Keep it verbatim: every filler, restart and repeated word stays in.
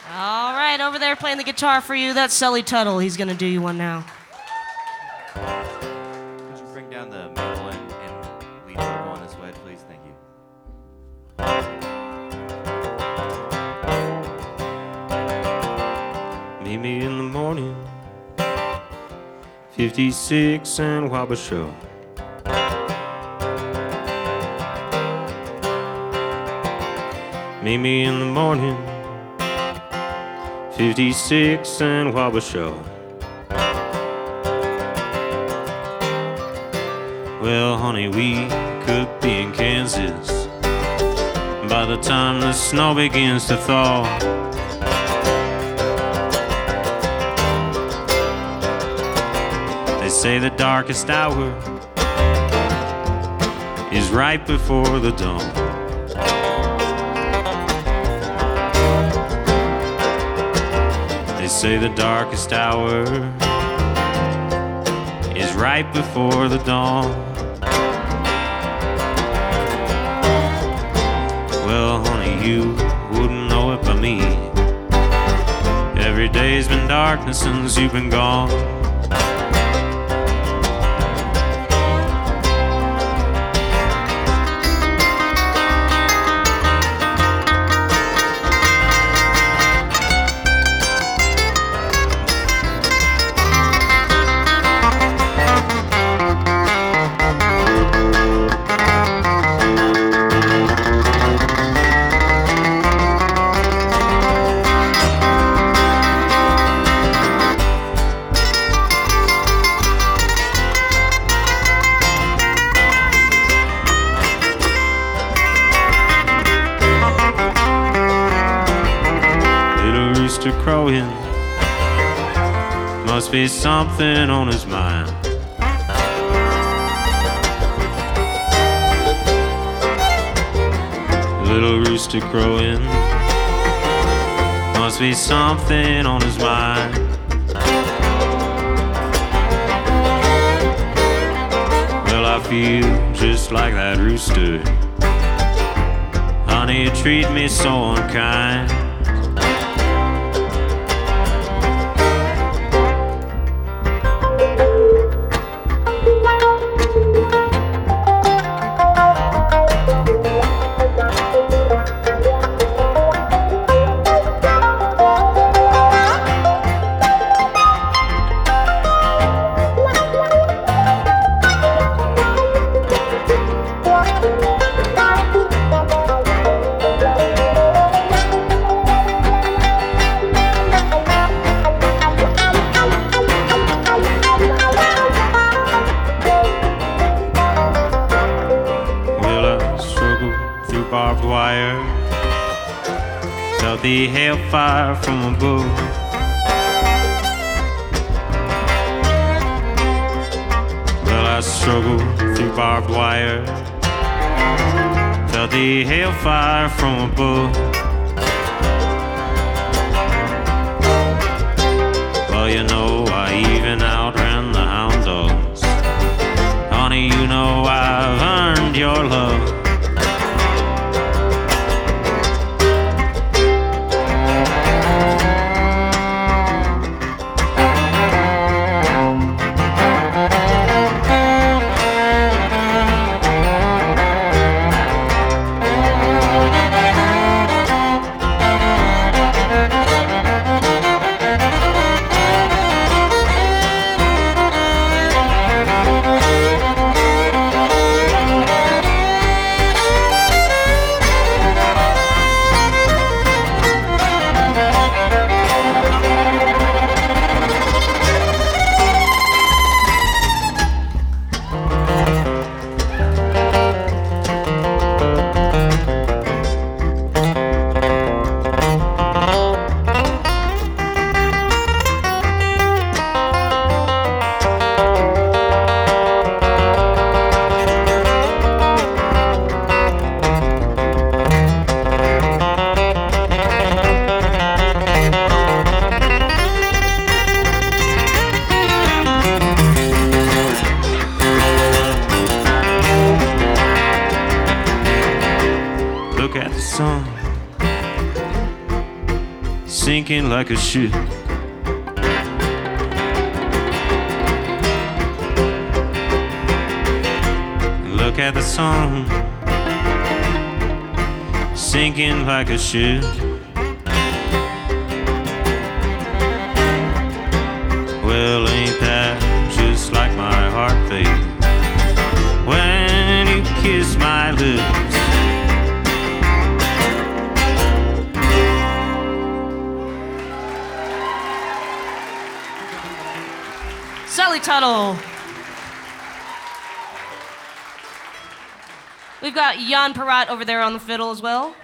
All right, over there playing the guitar for you, that's Sully Tuttle. He's going to do you one now. Could you bring down the middle and, and lead vocal on this wedge, please? Thank you. Meet me in the morning, fifty-six and Wabasha. Meet me in the morning, fifty-six and Wabasha. Well, honey, we could be in Kansas by the time the snow begins to thaw. They say the darkest hour is right before the dawn. They say the darkest hour is right before the dawn. Well, honey, you wouldn't know it by me. Every day's been darkness since you've been gone. Crowing, must be something on his mind. Little rooster crowing, must be something on his mind. Well, I feel just like that rooster. Honey, you treat me so unkind. Barbed wire, felt the hellfire from above. Well, I struggled through barbed wire, felt the hellfire from above. Well, you know, I even outran the hound dogs. Honey, you know I've earned your love. sinking like a ship. Look at the sun, sinking like a ship. Well, ain't that just like my heart, babe? When you kiss my lips. Sally Tuttle. We've got Jan Parat over there on the fiddle as well.